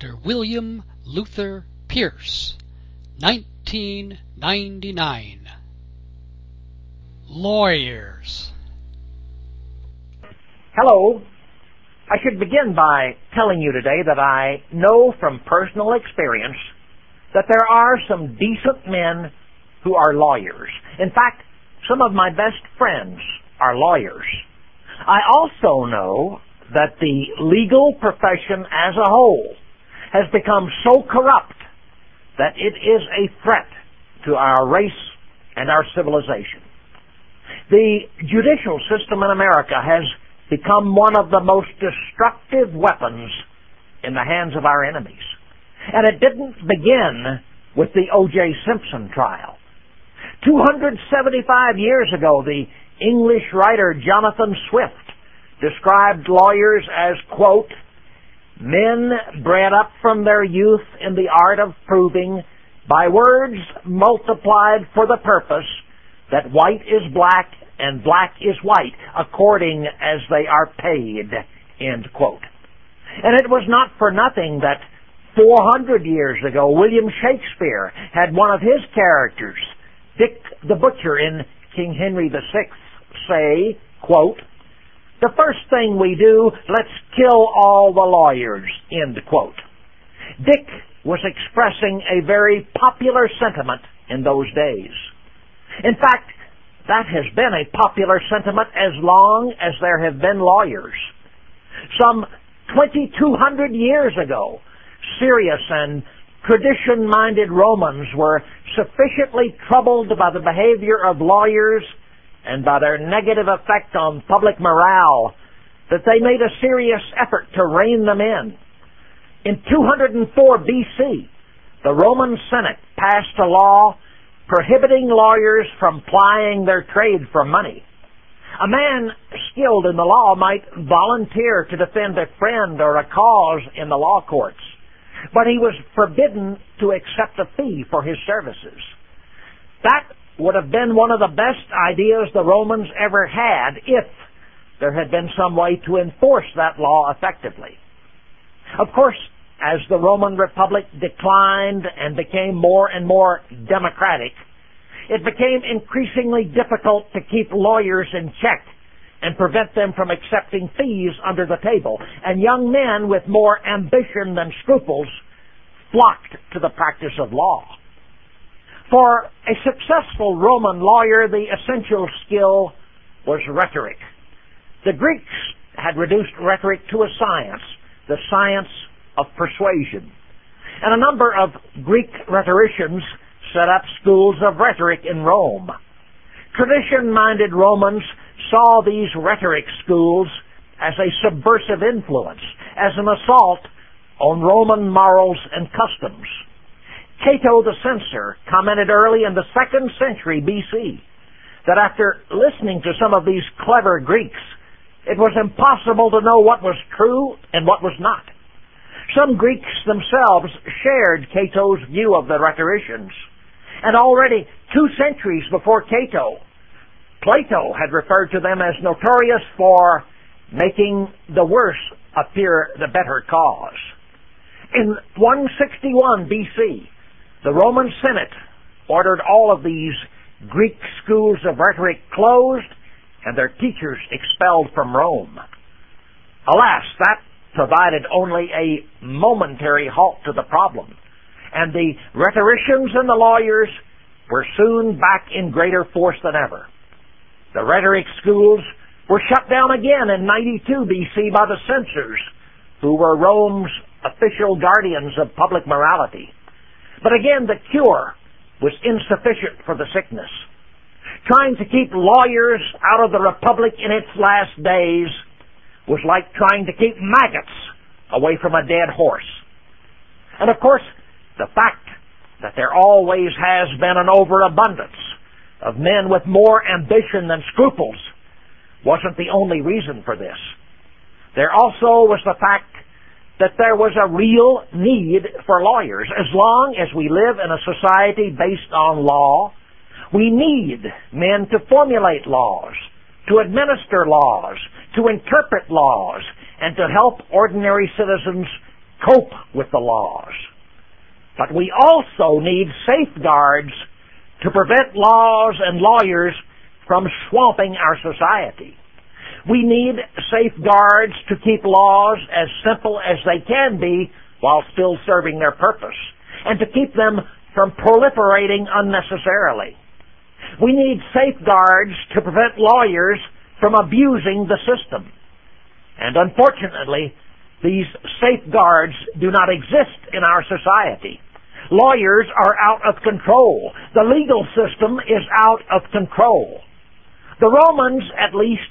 Dr. William Luther Pierce, 1999. Lawyers. Hello. I should begin by telling you today that I know from personal experience that there are some decent men who are lawyers. In fact, some of my best friends are lawyers. I also know that the legal profession as a whole has become so corrupt that it is a threat to our race and our civilization. The judicial system in America has become one of the most destructive weapons in the hands of our enemies. And it didn't begin with the O.J. Simpson trial. 275 years ago, the English writer Jonathan Swift described lawyers as, quote, men bred up from their youth in the art of proving by words multiplied for the purpose that white is black and black is white according as they are paid, end quote. And it was not for nothing that 400 years ago William Shakespeare had one of his characters, Dick the Butcher in King Henry VI, say, quote, the first thing we do, let's kill all the lawyers, end quote. Dick was expressing a very popular sentiment in those days. In fact, that has been a popular sentiment as long as there have been lawyers. Some 2,200 years ago, serious and tradition-minded Romans were sufficiently troubled by the behavior of lawyers and by their negative effect on public morale that they made a serious effort to rein them in. In 204 B.C., the Roman Senate passed a law prohibiting lawyers from plying their trade for money. A man skilled in the law might volunteer to defend a friend or a cause in the law courts, but he was forbidden to accept a fee for his services. That would have been one of the best ideas the Romans ever had if there had been some way to enforce that law effectively. Of course, as the Roman Republic declined and became more and more democratic, it became increasingly difficult to keep lawyers in check and prevent them from accepting fees under the table. And young men with more ambition than scruples flocked to the practice of law. For a successful Roman lawyer, the essential skill was rhetoric. The Greeks had reduced rhetoric to a science, the science of persuasion. And a number of Greek rhetoricians set up schools of rhetoric in Rome. Tradition-minded Romans saw these rhetoric schools as a subversive influence, as an assault on Roman morals and customs. Cato the censor commented early in the 2nd century B.C. that after listening to some of these clever Greeks, it was impossible to know what was true and what was not. Some Greeks themselves shared Cato's view of the rhetoricians. And already 2 centuries before Cato, Plato had referred to them as notorious for making the worse appear the better cause. In 161 B.C., the Roman Senate ordered all of these Greek schools of rhetoric closed and their teachers expelled from Rome. Alas, that provided only a momentary halt to the problem, and the rhetoricians and the lawyers were soon back in greater force than ever. The rhetoric schools were shut down again in 92 B.C. by the censors, who were Rome's official guardians of public morality. But again, the cure was insufficient for the sickness. Trying to keep lawyers out of the Republic in its last days was like trying to keep maggots away from a dead horse. And of course, the fact that there always has been an overabundance of men with more ambition than scruples wasn't the only reason for this. There also was the fact that there was a real need for lawyers. As long as we live in a society based on law, we need men to formulate laws, to administer laws, to interpret laws, and to help ordinary citizens cope with the laws. But we also need safeguards to prevent laws and lawyers from swamping our society. We need safeguards to keep laws as simple as they can be while still serving their purpose, and to keep them from proliferating unnecessarily. We need safeguards to prevent lawyers from abusing the system. And unfortunately, these safeguards do not exist in our society. Lawyers are out of control. The legal system is out of control. The Romans, at least,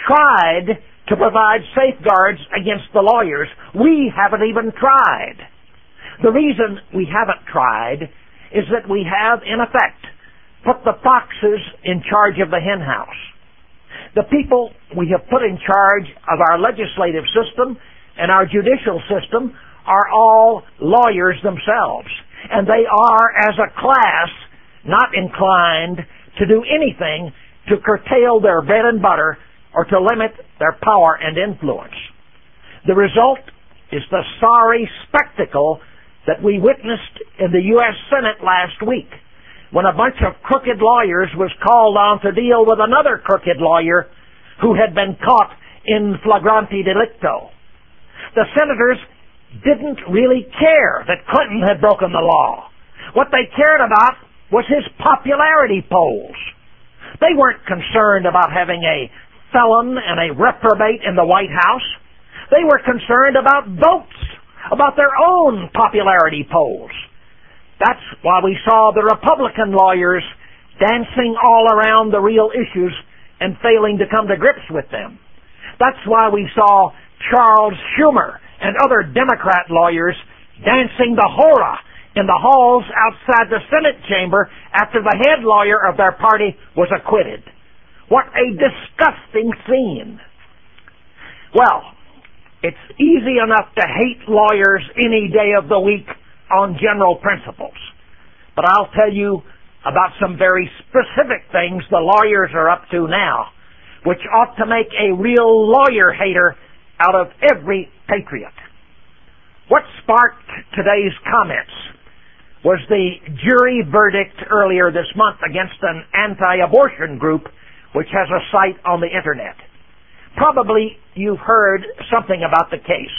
tried to provide safeguards against the lawyers. We haven't even tried. The reason we haven't tried is that we have, in effect, put the foxes in charge of the hen house. The people we have put in charge of our legislative system and our judicial system are all lawyers themselves, and they are, as a class, not inclined to do anything to curtail their bread and butter or to limit their power and influence. The result is the sorry spectacle that we witnessed in the U.S. Senate last week, when a bunch of crooked lawyers was called on to deal with another crooked lawyer who had been caught in flagrante delicto. The senators didn't really care that Clinton had broken the law. What they cared about was his popularity polls. They weren't concerned about having a felon and a reprobate in the White House. They were concerned about votes, about their own popularity polls. That's why we saw the Republican lawyers dancing all around the real issues and failing to come to grips with them. That's why we saw Charles Schumer and other Democrat lawyers dancing the hora in the halls outside the Senate chamber after the head lawyer of their party was acquitted. What a disgusting scene. Well, it's easy enough to hate lawyers any day of the week on general principles. But I'll tell you about some very specific things the lawyers are up to now, which ought to make a real lawyer hater out of every patriot. What sparked today's comments was the jury verdict earlier this month against an anti-abortion group which has a site on the internet. Probably you've heard something about the case.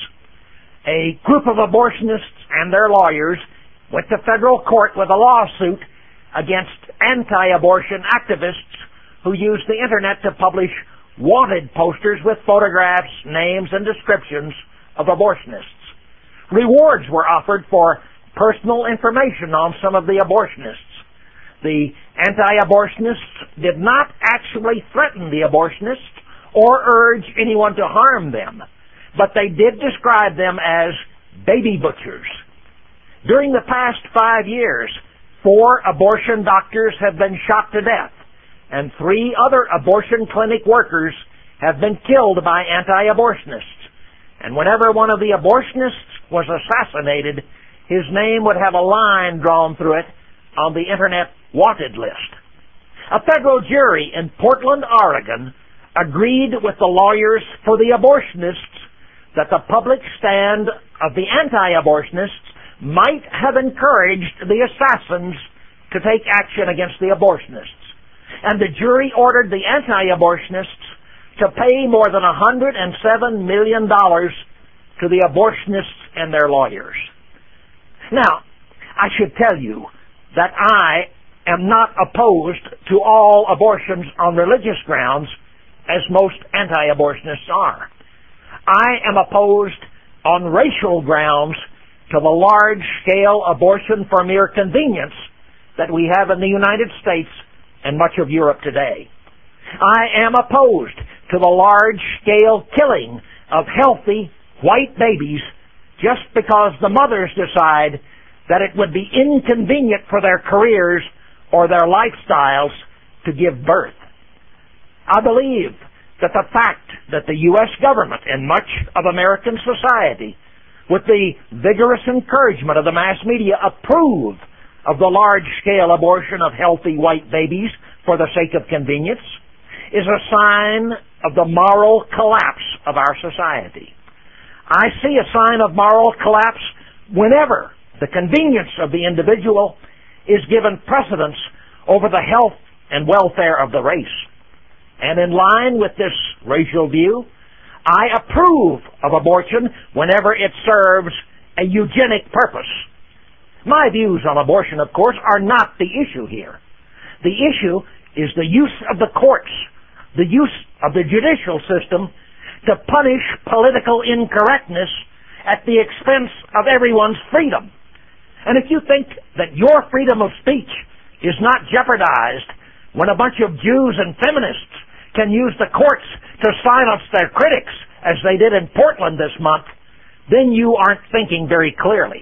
A group of abortionists and their lawyers went to federal court with a lawsuit against anti-abortion activists who used the internet to publish wanted posters with photographs, names, and descriptions of abortionists. Rewards were offered for personal information on some of the abortionists. The anti-abortionists did not actually threaten the abortionists or urge anyone to harm them, but they did describe them as baby butchers. During the past 5 years, 4 abortion doctors have been shot to death, and 3 other abortion clinic workers have been killed by anti-abortionists. And whenever one of the abortionists was assassinated, his name would have a line drawn through it on the Internet wanted list. A federal jury in Portland, Oregon, agreed with the lawyers for the abortionists that the public stand of the anti-abortionists might have encouraged the assassins to take action against the abortionists. And the jury ordered the anti-abortionists to pay more than $107 million to the abortionists and their lawyers. Now, I should tell you that I am not opposed to all abortions on religious grounds, as most anti-abortionists are. I am opposed on racial grounds to the large-scale abortion for mere convenience that we have in the United States and much of Europe today. I am opposed to the large-scale killing of healthy white babies just because the mothers decide that it would be inconvenient for their careers or their lifestyles to give birth. I believe that the fact that the U.S. government and much of American society, with the vigorous encouragement of the mass media, approve of the large-scale abortion of healthy white babies for the sake of convenience is a sign of the moral collapse of our society. I see a sign of moral collapse whenever the convenience of the individual is given precedence over the health and welfare of the race. And in line with this racial view, I approve of abortion whenever it serves a eugenic purpose. My views on abortion, of course, are not the issue here. The issue is the use of the courts, the use of the judicial system to punish political incorrectness at the expense of everyone's freedom. And if you think that your freedom of speech is not jeopardized when a bunch of Jews and feminists can use the courts to silence their critics, as they did in Portland this month, then you aren't thinking very clearly.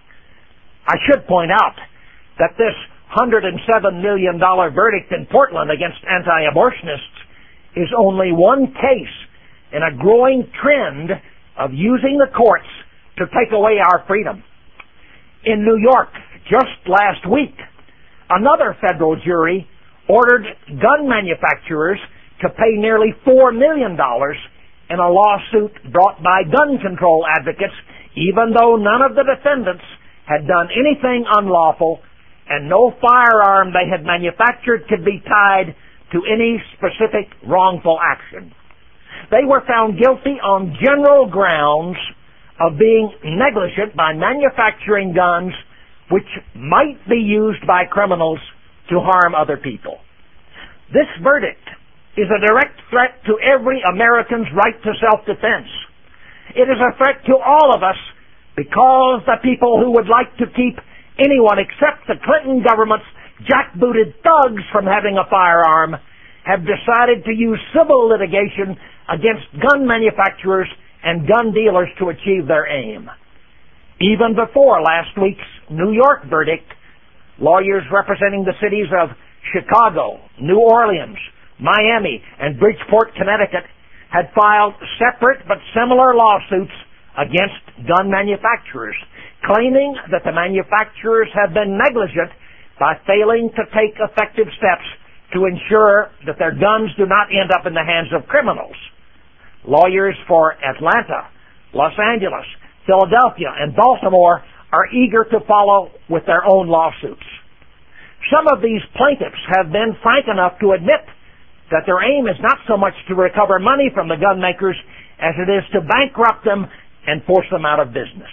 I should point out that this $107 million verdict in Portland against anti-abortionists is only one case in a growing trend of using the courts to take away our freedom. In New York, just last week, another federal jury ordered gun manufacturers to pay nearly $4 million in a lawsuit brought by gun control advocates, even though none of the defendants had done anything unlawful and no firearm they had manufactured could be tied to any specific wrongful action. They were found guilty on general grounds of being negligent by manufacturing guns which might be used by criminals to harm other people. This verdict is a direct threat to every American's right to self-defense. It is a threat to all of us because the people who would like to keep anyone except the Clinton government's jackbooted thugs from having a firearm have decided to use civil litigation against gun manufacturers and gun dealers to achieve their aim. Even before last week's New York verdict, lawyers representing the cities of Chicago, New Orleans, Miami, and Bridgeport, Connecticut had filed separate but similar lawsuits against gun manufacturers, claiming that the manufacturers have been negligent by failing to take effective steps to ensure that their guns do not end up in the hands of criminals. Lawyers for Atlanta, Los Angeles, Philadelphia, and Baltimore are eager to follow with their own lawsuits. Some of these plaintiffs have been frank enough to admit that their aim is not so much to recover money from the gun makers as it is to bankrupt them and force them out of business.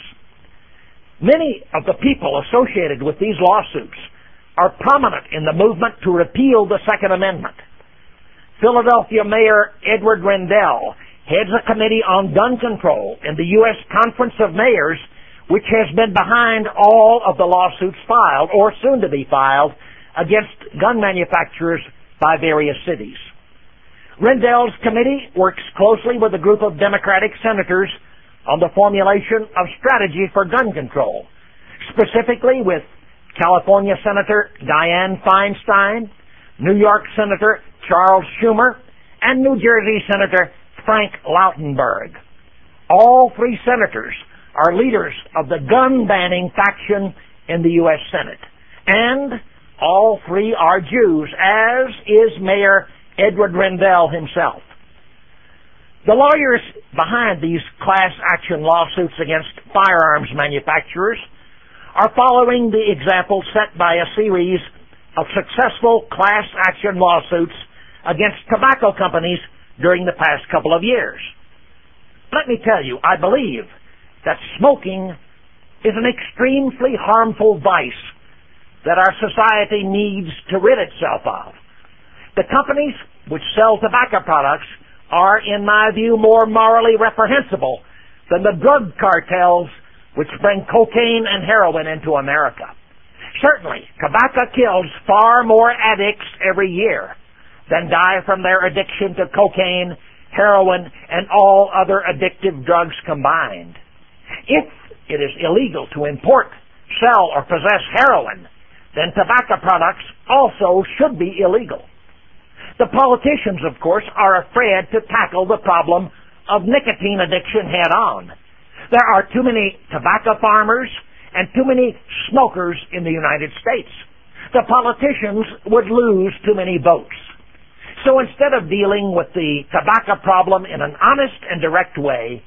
Many of the people associated with these lawsuits are prominent in the movement to repeal the Second Amendment. Philadelphia Mayor Edward Rendell heads a committee on gun control in the U.S. Conference of Mayors, which has been behind all of the lawsuits filed or soon to be filed against gun manufacturers by various cities. Rendell's committee works closely with a group of Democratic senators on the formulation of strategy for gun control, specifically with California Senator Dianne Feinstein, New York Senator Charles Schumer, and New Jersey Senator Frank Lautenberg. All three senators are leaders of the gun-banning faction in the U.S. Senate. And all three are Jews, as is Mayor Edward Rendell himself. The lawyers behind these class action lawsuits against firearms manufacturers are following the example set by a series of successful class action lawsuits against tobacco companies during the past couple of years. Let me tell you, I believe that smoking is an extremely harmful vice that our society needs to rid itself of. The companies which sell tobacco products are, in my view, more morally reprehensible than the drug cartels which bring cocaine and heroin into America. Certainly, tobacco kills far more addicts every year than die from their addiction to cocaine, heroin, and all other addictive drugs combined. If it is illegal to import, sell, or possess heroin, then tobacco products also should be illegal. The politicians, of course, are afraid to tackle the problem of nicotine addiction head on. There are too many tobacco farmers and too many smokers in the United States. The politicians would lose too many votes. So instead of dealing with the tobacco problem in an honest and direct way,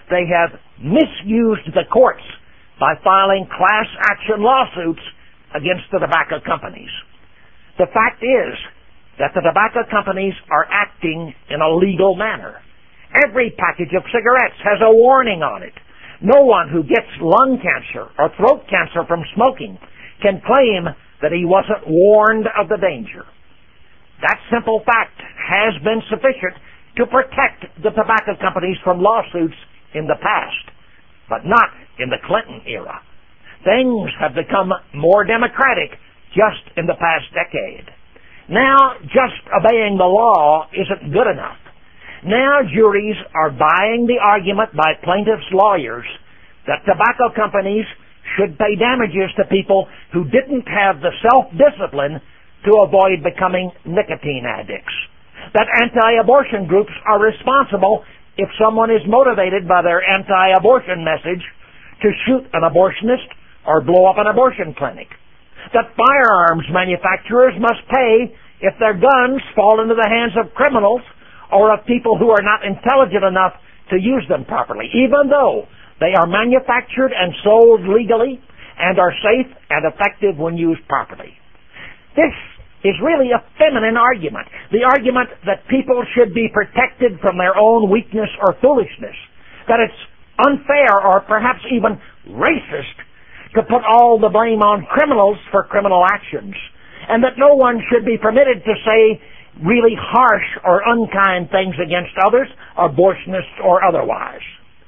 they have misused the courts by filing class action lawsuits against the tobacco companies. The fact is that the tobacco companies are acting in a legal manner. Every package of cigarettes has a warning on it. No one who gets lung cancer or throat cancer from smoking can claim that he wasn't warned of the danger. That simple fact has been sufficient to protect the tobacco companies from lawsuits in the past, but not in the Clinton era. Things have become more democratic just in the past decade. Now, just obeying the law isn't good enough. Now juries are buying the argument by plaintiffs' lawyers that tobacco companies should pay damages to people who didn't have the self-discipline to avoid becoming nicotine addicts. That anti-abortion groups are responsible if someone is motivated by their anti-abortion message to shoot an abortionist or blow up an abortion clinic. That firearms manufacturers must pay if their guns fall into the hands of criminals or of people who are not intelligent enough to use them properly, even though they are manufactured and sold legally and are safe and effective when used properly. This is really a feminine argument, the argument that people should be protected from their own weakness or foolishness, that it's unfair or perhaps even racist to put all the blame on criminals for criminal actions, and that no one should be permitted to say really harsh or unkind things against others, abortionists or otherwise.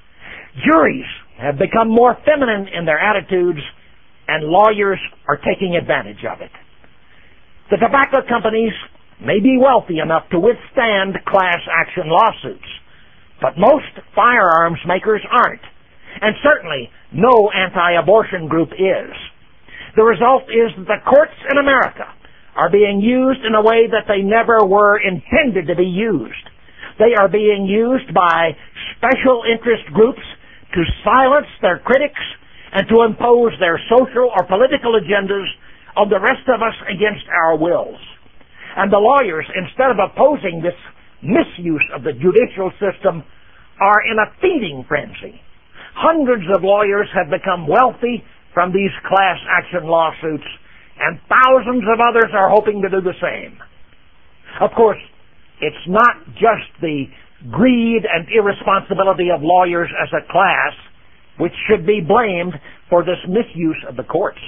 Juries have become more feminine in their attitudes, and lawyers are taking advantage of it. The tobacco companies may be wealthy enough to withstand class action lawsuits, but most firearms makers aren't, and certainly no anti-abortion group is. The result is that the courts in America are being used in a way that they never were intended to be used. They are being used by special interest groups to silence their critics and to impose their social or political agendas on the rest of us against our wills. And the lawyers, instead of opposing this misuse of the judicial system, are in a feeding frenzy. Hundreds of lawyers have become wealthy from these class action lawsuits, and thousands of others are hoping to do the same. Of course, it's not just the greed and irresponsibility of lawyers as a class which should be blamed for this misuse of the courts.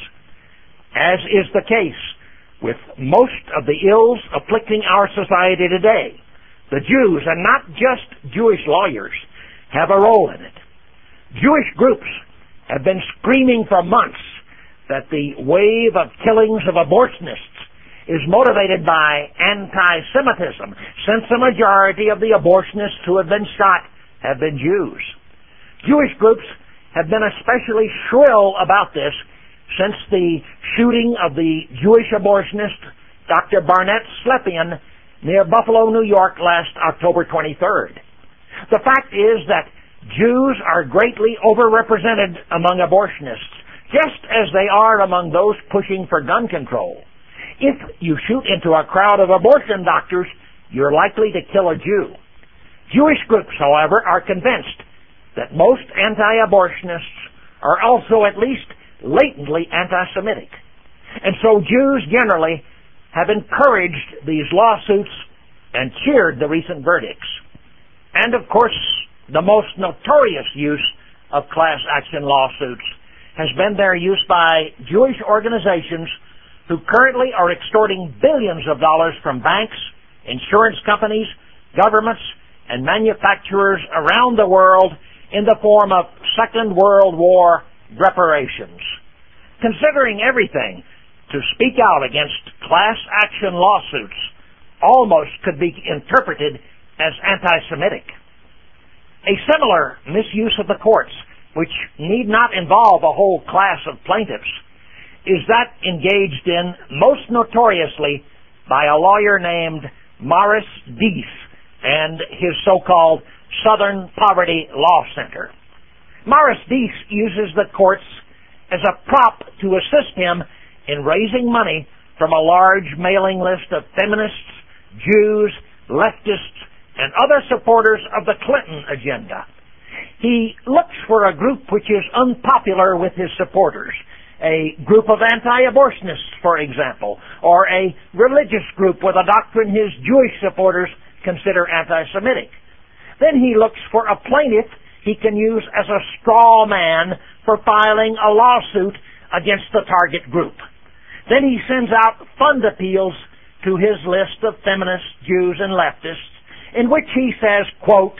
As is the case with most of the ills afflicting our society today, the Jews, and not just Jewish lawyers, have a role in it. Jewish groups have been screaming for months that the wave of killings of abortionists is motivated by anti-Semitism, since the majority of the abortionists who have been shot have been Jews. Jewish groups have been especially shrill about this since the shooting of the Jewish abortionist Dr. Barnett Slepian near Buffalo, New York last October 23rd. The fact is that Jews are greatly overrepresented among abortionists, just as they are among those pushing for gun control. If you shoot into a crowd of abortion doctors, you're likely to kill a Jew. Jewish groups, however, are convinced that most anti-abortionists are also at least latently anti-Semitic. And so Jews generally have encouraged these lawsuits and cheered the recent verdicts. And of course, the most notorious use of class action lawsuits has been their use by Jewish organizations who currently are extorting billions of dollars from banks, insurance companies, governments, and manufacturers around the world in the form of Second World War reparations. Considering everything, to speak out against class action lawsuits almost could be interpreted as anti-Semitic. A similar misuse of the courts, which need not involve a whole class of plaintiffs, is that engaged in most notoriously by a lawyer named Morris Deese and his so-called Southern Poverty Law Center. Morris Deese uses the courts as a prop to assist him in raising money from a large mailing list of feminists, Jews, leftists, and other supporters of the Clinton agenda. He looks for a group which is unpopular with his supporters. A group of anti-abortionists, for example, or a religious group with a doctrine his Jewish supporters consider anti-Semitic. Then he looks for a plaintiff he can use as a straw man for filing a lawsuit against the target group. Then he sends out fund appeals to his list of feminists, Jews, and leftists, in which he says, quote,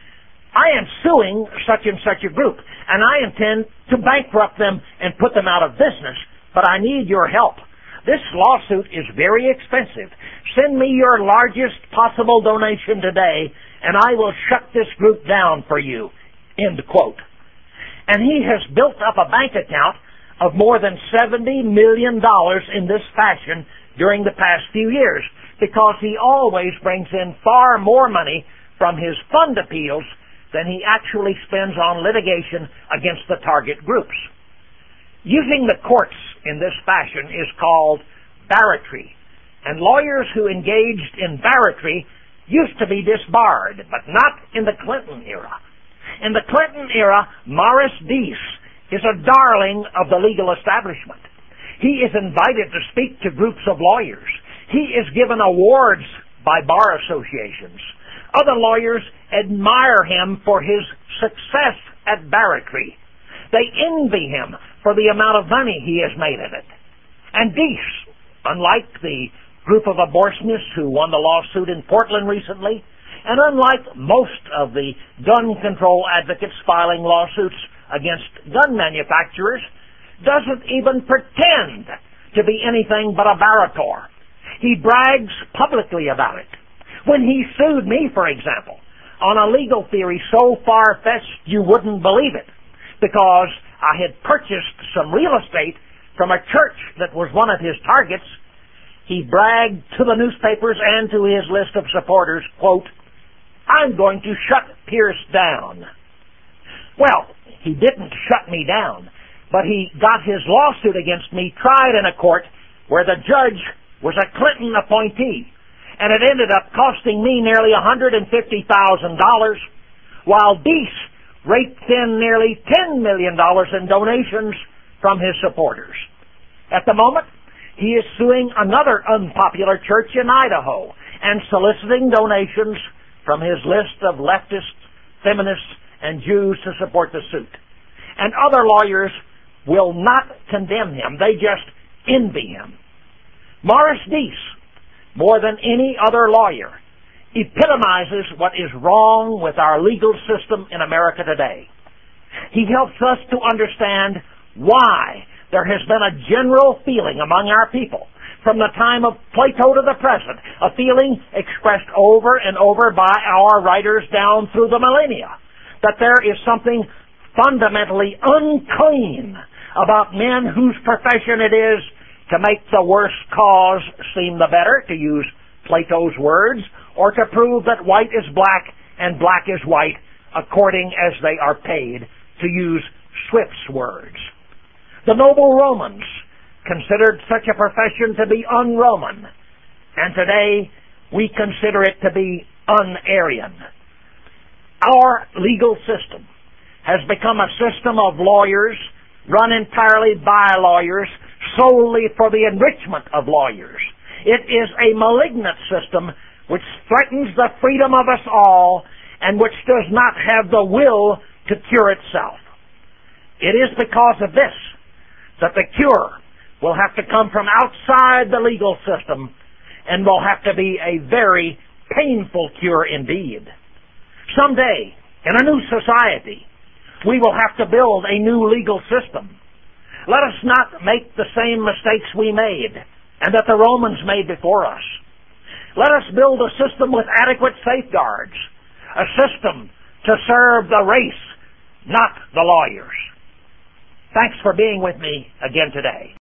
I am suing such and such a group, and I intend to bankrupt them and put them out of business, but I need your help. This lawsuit is very expensive. Send me your largest possible donation today, and I will shut this group down for you. End quote. And he has built up a bank account of more than $70 million in this fashion during the past few years, because he always brings in far more money from his fund appeals than he actually spends on litigation against the target groups. Using the courts in this fashion is called barratry, and lawyers who engaged in barratry used to be disbarred, but not in the Clinton era. In the Clinton era, Morris Deese is a darling of the legal establishment. He is invited to speak to groups of lawyers. He is given awards by bar associations. Other lawyers admire him for his success at barratry. They envy him for the amount of money he has made in it. And Deese, unlike the group of abortionists who won the lawsuit in Portland recently, and unlike most of the gun control advocates filing lawsuits against gun manufacturers, doesn't even pretend to be anything but a barrator. He brags publicly about it. When he sued me, for example, on a legal theory so far-fetched you wouldn't believe it, because I had purchased some real estate from a church that was one of his targets, he bragged to the newspapers and to his list of supporters, quote, I'm going to shut Pierce down. Well, he didn't shut me down, but he got his lawsuit against me tried in a court where the judge was a Clinton appointee, and it ended up costing me nearly $150,000, while Deese raked in nearly $10 million in donations from his supporters. At the moment, he is suing another unpopular church in Idaho and soliciting donations from his list of leftists, feminists, and Jews to support the suit. And other lawyers will not condemn him. They just envy him. Morris Deese, more than any other lawyer, epitomizes what is wrong with our legal system in America today. He helps us to understand why there has been a general feeling among our people from the time of Plato to the present, a feeling expressed over and over by our writers down through the millennia, that there is something fundamentally unclean about men whose profession it is to make the worse cause seem the better, to use Plato's words, or to prove that white is black and black is white according as they are paid, to use Swift's words. The noble Romans considered such a profession to be un-Roman, and today we consider it to be un-Aryan. Our legal system has become a system of lawyers run entirely by lawyers solely for the enrichment of lawyers. It is a malignant system which threatens the freedom of us all and which does not have the will to cure itself. It is because of this that the cure will have to come from outside the legal system and will have to be a very painful cure indeed. Someday, in a new society, we will have to build a new legal system. Let us not make the same mistakes we made and that the Romans made before us. Let us build a system with adequate safeguards, a system to serve the race, not the lawyers. Thanks for being with me again today.